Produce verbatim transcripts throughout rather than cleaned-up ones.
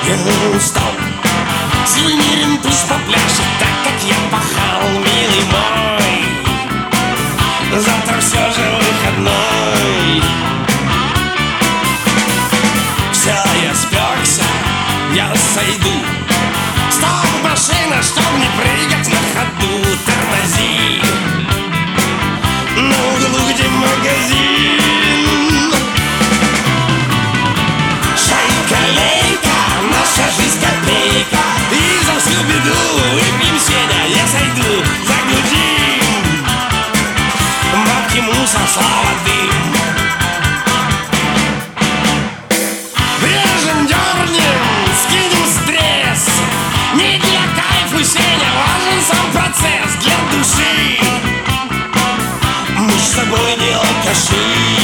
Рокин стол. Сильнее пусть попляшет, так как я пахал, милый мой. Завтра все же выходной. Все, я спекся, я сойду. Стоп, машина, чтоб не прыгать на ходу. Тормози на углу, где магазин. Шайка-лейка, наша жизнь копейка. И за всю беду выпьем, Сеня, я сойду. Загудим, бабки, мусор, слава, дым. Брежем, дернем, скинем стресс. Не для кайфа, Сеня, важен сам процесс. Для души мы с собой не алкаши.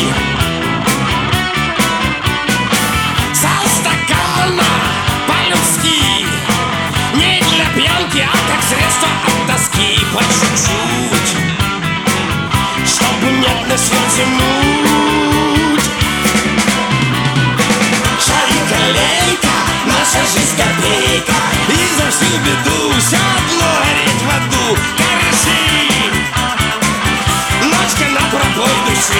Со стакана по-людски. Не для пьянки, а как средство от тоски. По чуть-чуть, чтобы нет на сердце муть. Шайка-лейка, наша жизнь копейка. И за всю беду седло гореть в аду. Кореши, ночка на пробой души.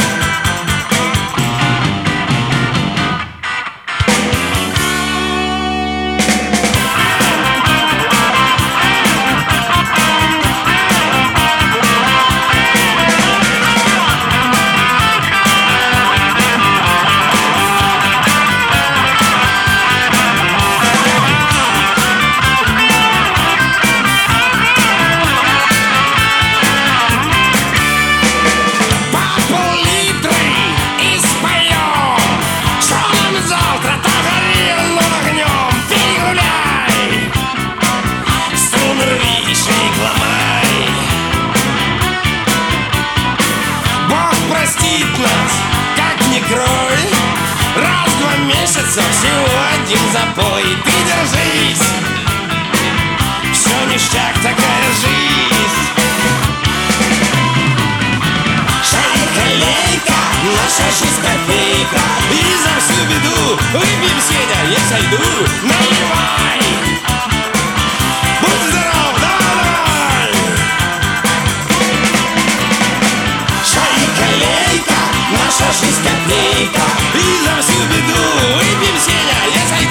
Всего один запой, ты держись. Все ништяк, такая жизнь. Шайка-лейка, наша жизнь копейка. И за всю беду выпьем, Сеня, я сойду. Наливай, будь здоров, давай. Шайка-лейка, наша жизнь копейка. И за всю беду выпьем, Сеня, я сойду.